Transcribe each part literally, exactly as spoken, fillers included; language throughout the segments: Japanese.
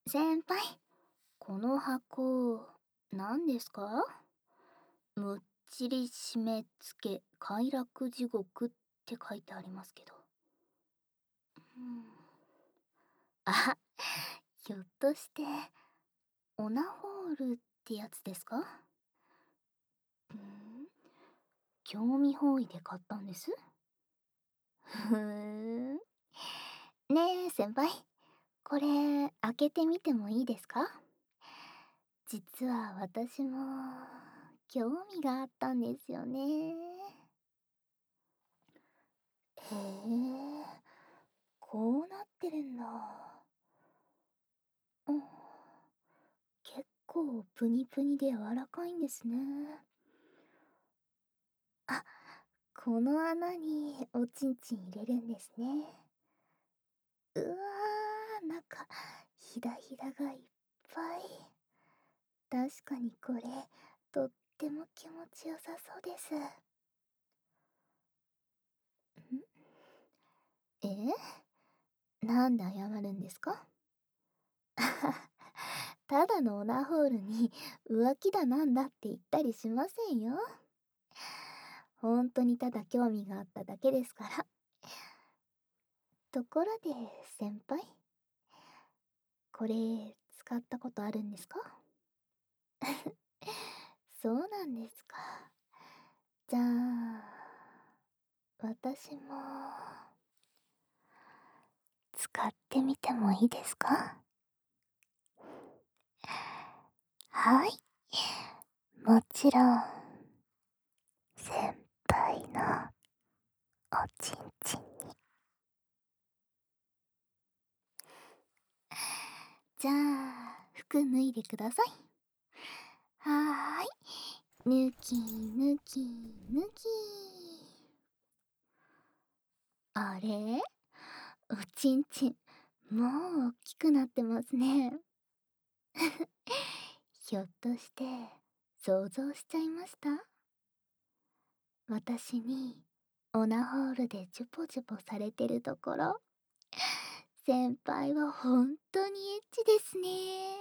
先輩、この箱、何ですか？むっちり締め付け快楽地獄って書いてありますけど。うん、あ、ひょっとして、オナホールってやつですか？ん興味本位で買ったんです。ふーん。ねえ、先輩。これ、開けてみてもいいですか？実は私も、興味があったんですよね。へえ、こうなってるんだ。うん、結構プニプニで柔らかいんですね。あ、この穴におちんちん入れるんですね。うわー、なんか、ひだひだがいっぱい。確かにこれ、とっても気持ちよさそうです。んえなんで謝るんですか？ただのオナホールに浮気だなんだって言ったりしませんよ。本当にただ興味があっただけですから。ところで、先輩、これ使ったことあるんですか？そうなんですか。じゃあ、私も使ってみてもいいですか？はい、もちろん、先輩のおちんちんに。じゃあ、服脱いでください。はーい。ぬきぬきぬき。あれおちんちん、もう大きくなってますね。ひょっとして、想像しちゃいました？私に、オナホールでジュポジュポされてるところ。先輩は本当にエッチですね。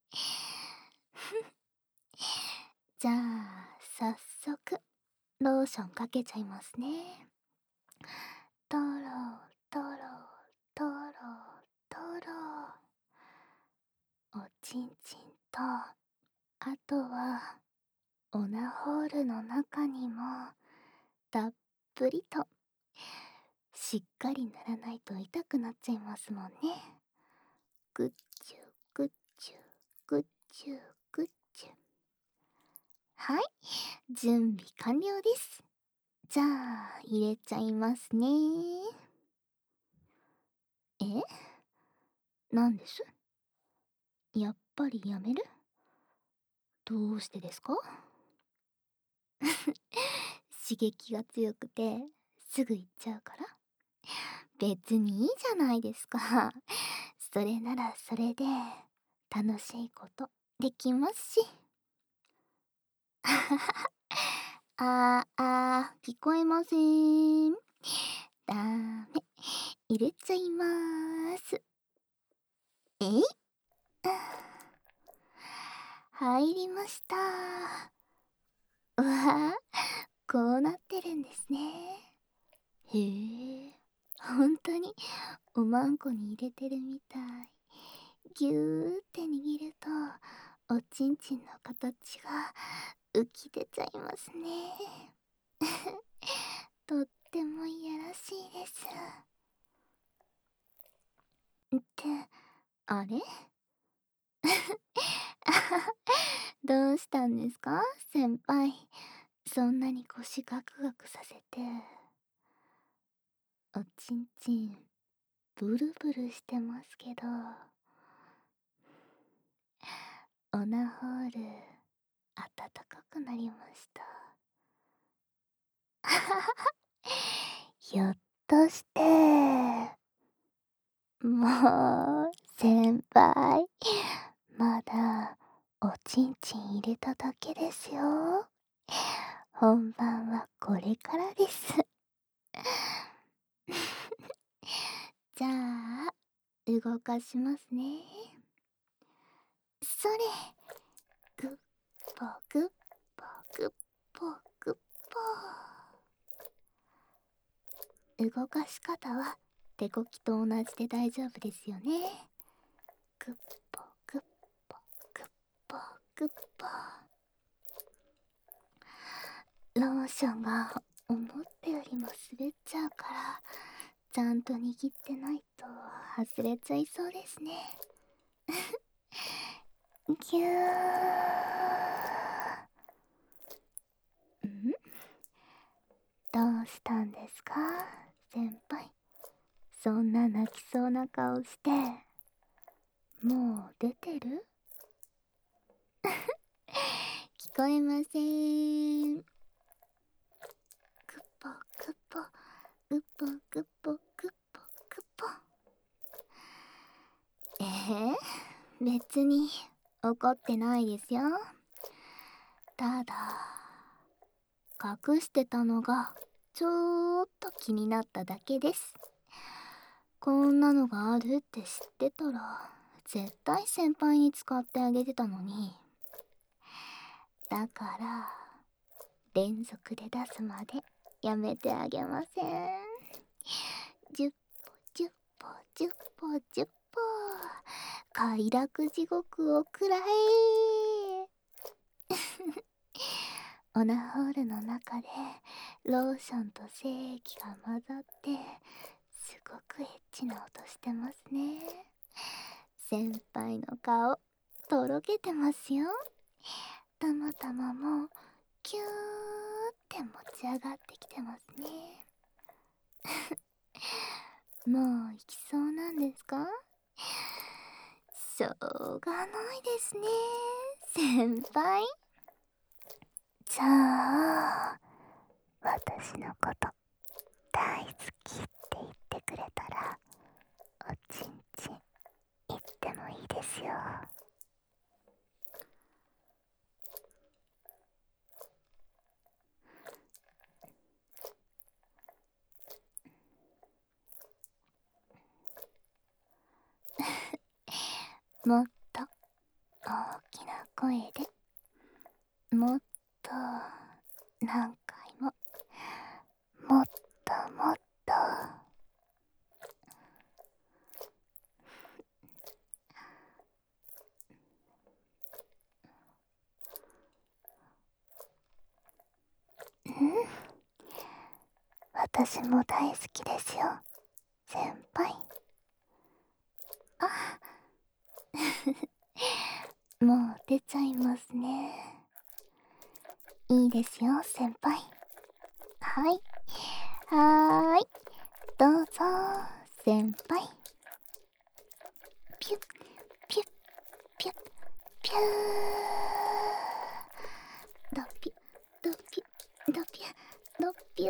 じゃあ、早速、ローションかけちゃいますね。トロトロトロトロ。おちんちんと、あとは、オナホールの中にも、たっぷりと。しっかり塗らないと痛くなっちゃいますもんね。ぐっちゅぐっちゅぐっちゅぐっちゅ。はい、準備完了です。じゃあ、入れちゃいますね。えなんです？やっぱりやめる？どうしてですか？刺激が強くて、すぐ行っちゃうから？別にいいじゃないですか。それならそれで、楽しいことできますし。あーあー、聞こえません。ダメ。入れちゃいまーす。えい入りました。うわあ、こうなってるんですね。へえ、ほんとにおまんこに入れてるみたい。ぎゅーって握ると、おちんちんの形が浮き出ちゃいますね。とってもいやらしいです。って、あれどうしたんですか先輩。そんなに腰ガクガクさせて。おちんちん、ブルブルしてますけど。オナホール、暖かくなりました。ひょっとして、もう、先輩、まだ、おちんちん入れただけですよ。本番はこれからです。じゃあ、動かしますね。 それ。グッポグッポグッポグッポ。動かし方は手こきと同じで大丈夫ですよね。グッポグッポグッポグッポ。ローションが思ったよりも滑っちゃうから、ちゃんと握ってないと外れちゃいそうですね。ぎゅー。ん？どうしたんですか、先輩。そんな泣きそうな顔して。もう出てる？聞こえません。グッポグッポグッポグッポグッポグッポ。えー、別に怒ってないですよ。ただ隠してたのがちょっと気になっただけです。こんなのがあるって知ってたら絶対先輩に使ってあげてたのに。だから連続で出すまでやめてあげません？じゅっぽじゅっぽじゅっぽじゅっぽ。快楽地獄をくらえ。オナホールの中でローションと精液が混ざってすごくエッチな音してますね。先輩の顔とろけてますよ。たまたまもキューって持ち上がってきてますね。もう行きそうなんですか？しょうがないですね、先輩。じゃあ私のこと大好きって言ってくれたらおちんちん言ってもいいですよ。もっと大きな声で、もっと何回も、もっともっと。うん、私も大好きですよ、先輩。あもう出ちゃいますね。いいですよ、先輩。はい。はーい。どうぞ、先輩。ピュッ、ピュッ、ピュッ、ピュー。ドピュ、ドピュ、ドピュ、ドピュ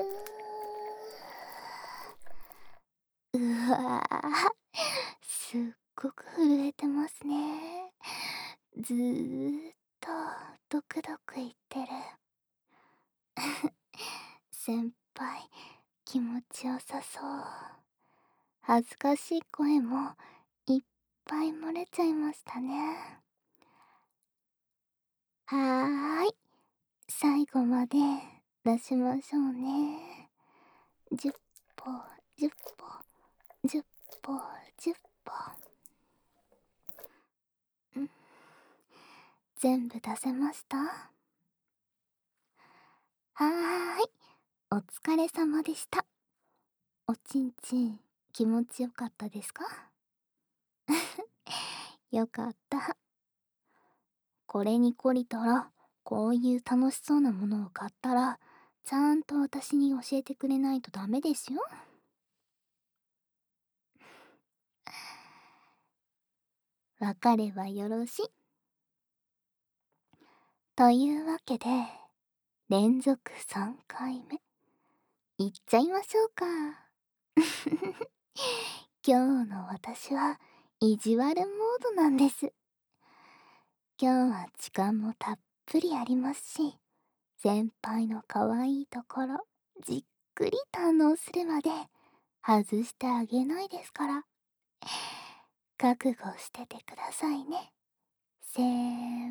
ー。うわー。すっごく震えてますね。ずーっとドクドクいってる。先輩、気持ちよさそう。恥ずかしい声もいっぱい漏れちゃいましたね。はーい。最後まで出しましょうね。じゅっぽ、じゅっぽ、じゅっぽ、じゅっぽ。ん全部出せました？はーい。お疲れ様でした。おちんちん気持ちよかったですか？よかった。これに懲りたら、こういう楽しそうなものを買ったらちゃんと私に教えてくれないとダメですよ。わかればよろしい。というわけで連続さんかいめいっちゃいましょうか。今日の私は意地悪モードなんです。今日は時間もたっぷりありますし、先輩の可愛いところじっくり堪能するまで外してあげないですから。覚悟しててくださいね、 せん。